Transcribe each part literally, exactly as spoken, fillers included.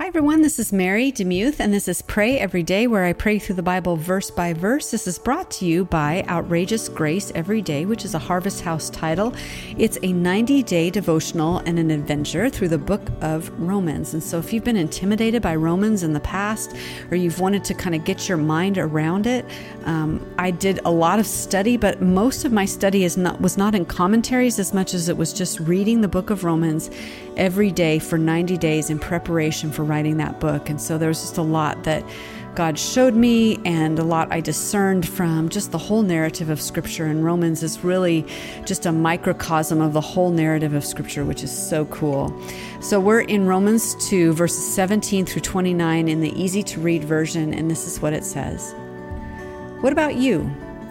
Hi everyone, this is Mary DeMuth, and this is Pray Every Day, where I pray through the Bible verse by verse. This is brought to you by Outrageous Grace Every Day, which is a Harvest House title. It's a ninety-day devotional and an adventure through the book of Romans. And so if you've been intimidated by Romans in the past, or you've wanted to kind of get your mind around it, um, I did a lot of study, but most of my study is not was not in commentaries as much as it was just reading the book of Romans every day for ninety days in preparation for writing that book. And so there's just a lot that God showed me and a lot I discerned from just the whole narrative of Scripture. And Romans is really just a microcosm of the whole narrative of Scripture, which is so cool. So we're in Romans two, verses seventeen through twenty-nine in the easy to read version. And this is what it says. What about you?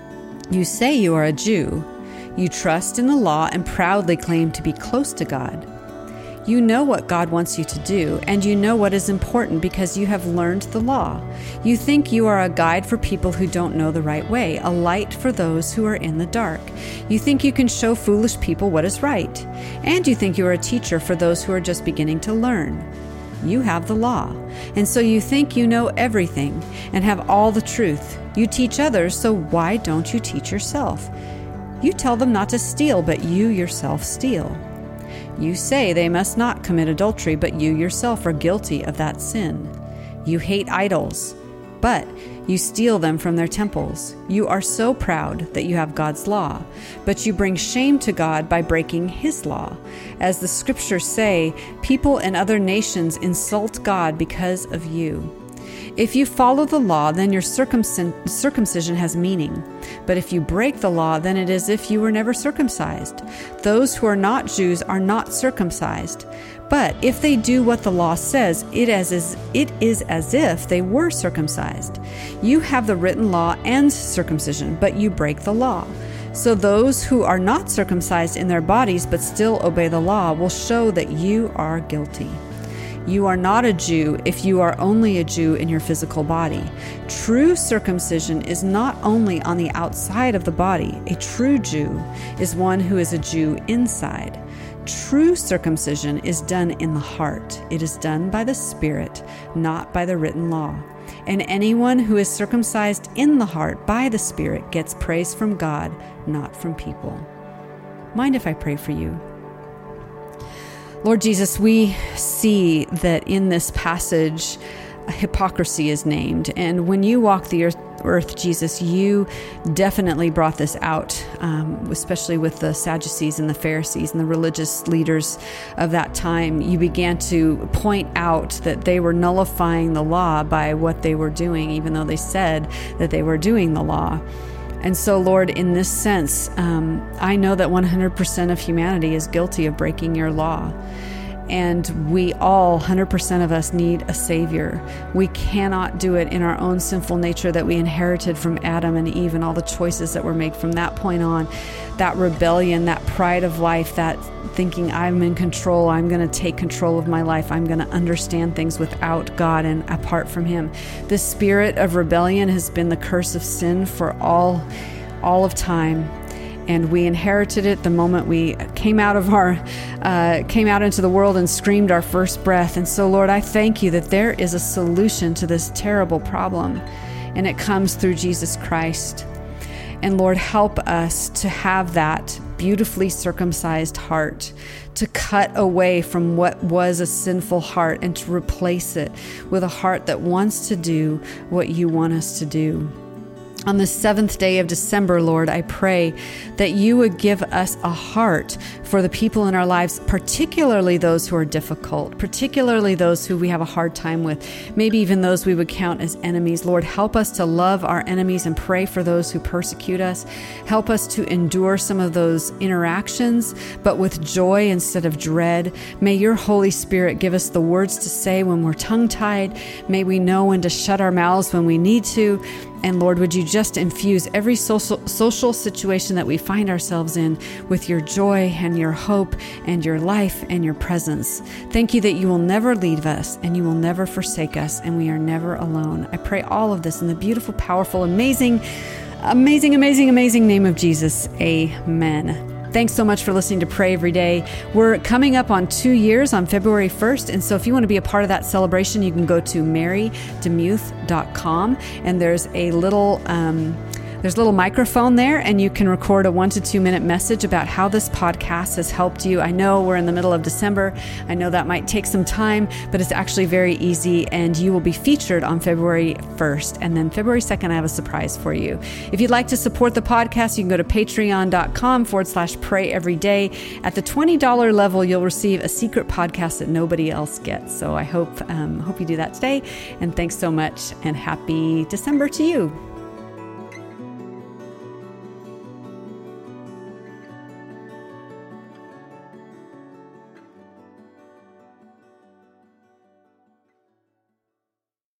You say you are a Jew. You trust in the law and proudly claim to be close to God. You know what God wants you to do, and you know what is important because you have learned the law. You think you are a guide for people who don't know the right way, a light for those who are in the dark. You think you can show foolish people what is right, and you think you are a teacher for those who are just beginning to learn. You have the law, and so you think you know everything and have all the truth. You teach others, so why don't you teach yourself? You tell them not to steal, but you yourself steal. You say they must not commit adultery, but you yourself are guilty of that sin. You hate idols, but you steal them from their temples. You are so proud that you have God's law, but you bring shame to God by breaking His law. As the Scriptures say, people in other nations insult God because of you. If you follow the law, then your circumc- circumcision has meaning. But if you break the law, then it is as if you were never circumcised. Those who are not Jews are not circumcised. But if they do what the law says, it is, it is as if they were circumcised. You have the written law and circumcision, but you break the law. So those who are not circumcised in their bodies but still obey the law will show that you are guilty. You are not a Jew if you are only a Jew in your physical body. True circumcision is not only on the outside of the body. A true Jew is one who is a Jew inside. True circumcision is done in the heart. It is done by the Spirit, not by the written law. And anyone who is circumcised in the heart by the Spirit gets praise from God, not from people. Mind if I pray for you? Lord Jesus, we see that in this passage, hypocrisy is named. And when you walk the earth, earth Jesus, you definitely brought this out, um, especially with the Sadducees and the Pharisees and the religious leaders of that time. You began to point out that they were nullifying the law by what they were doing, even though they said that they were doing the law. And so, Lord, in this sense, um, I know that one hundred percent of humanity is guilty of breaking your law. And we all, one hundred percent of us, need a Savior. We cannot do it in our own sinful nature that we inherited from Adam and Eve and all the choices that were made from that point on. That rebellion, that pride of life, that thinking I'm in control, I'm going to take control of my life, I'm going to understand things without God and apart from Him. The spirit of rebellion has been the curse of sin for all, all of time. And we inherited it the moment we came out of our, uh, came out into the world and screamed our first breath. And so, Lord, I thank you that there is a solution to this terrible problem, and it comes through Jesus Christ. And Lord, help us to have that beautifully circumcised heart, to cut away from what was a sinful heart and to replace it with a heart that wants to do what you want us to do. On the seventh day of December, Lord, I pray that you would give us a heart for the people in our lives, particularly those who are difficult, particularly those who we have a hard time with, maybe even those we would count as enemies. Lord, help us to love our enemies and pray for those who persecute us. Help us to endure some of those interactions, but with joy instead of dread. May your Holy Spirit give us the words to say when we're tongue-tied. May we know when to shut our mouths when we need to. And Lord, would you just infuse every social social situation that we find ourselves in with your joy and your hope and your life and your presence. Thank you that you will never leave us and you will never forsake us, and we are never alone. I pray all of this in the beautiful, powerful, amazing, amazing, amazing, amazing name of Jesus. Amen. Thanks so much for listening to Pray Every Day. We're coming up on two years on February first. And so if you want to be a part of that celebration, you can go to mary demuth dot com, and there's a little... Um, There's a little microphone there, and you can record a one to two minute message about how this podcast has helped you. I know we're in the middle of December. I know that might take some time, but it's actually very easy, and you will be featured on February first. And then February second, I have a surprise for you. If you'd like to support the podcast, you can go to patreon.com forward slash pray every day. At the twenty dollars level, you'll receive a secret podcast that nobody else gets. So I hope, um, hope you do that today. And thanks so much, and happy December to you.